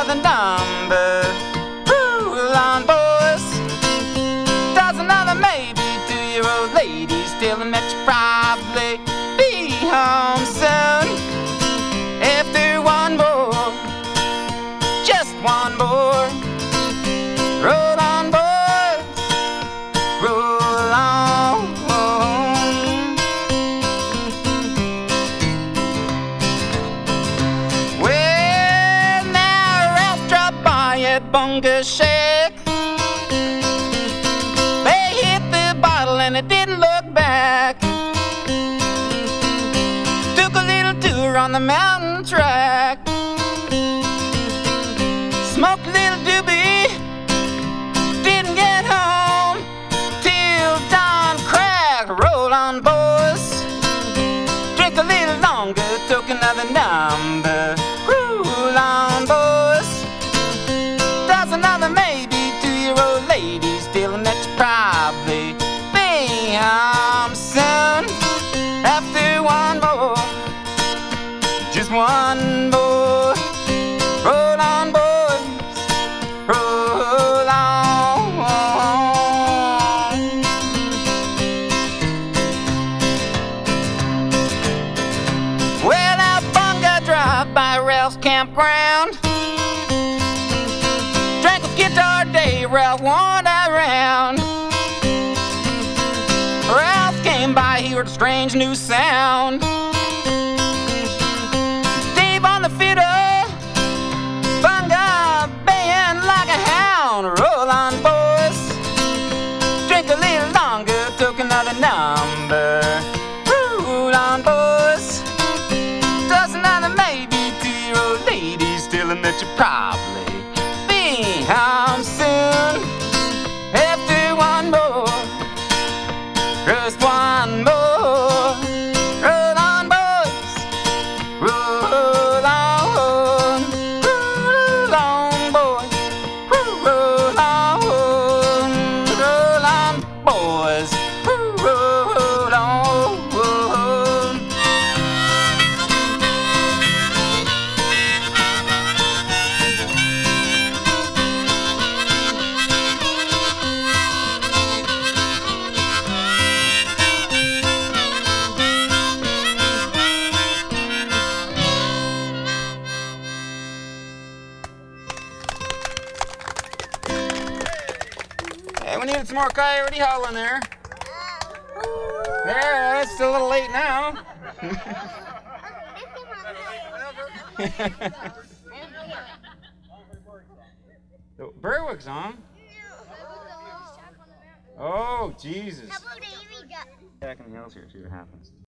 another number. Roll on, boys. Does another maybe 2-year-old lady still that you probably be home soon. After one more, just one more. Roll on, boys. Roll on. Well, now Ralph dropped by at Bunga Shack. They hit the bottle and it didn't look back. Took a little tour on the mountain track. Smoked a little doobie. Didn't get home till dawn crack. Roll on, boys. Drink a little longer. Took another number. Roll on, boys. Does another maybe 2-year-old lady still that you probably be home soon. After one more, just one more. Roll on, boys. Roll on. Well, now Bunga dropped by Ralph's campground. Drank a guitar day, Ralph wandered around. Ralph came by, he heard a strange new sound. Dave on the fiddle, Bunga baying like a hound. Roll on, boys. Drink a little longer, took another number. Roll on, boys. Does another maybe 2-year-old lady still that you probably be home soon. After one more, just one more. Roll on, boys. Roll on. Roll on, boys. Roll on. Roll on, boys. Roll on. Hey, we needed some more coyote howling there. There, it's still a little late now. Berwick's on. Oh, Jesus. Back in the hills here, see what happens.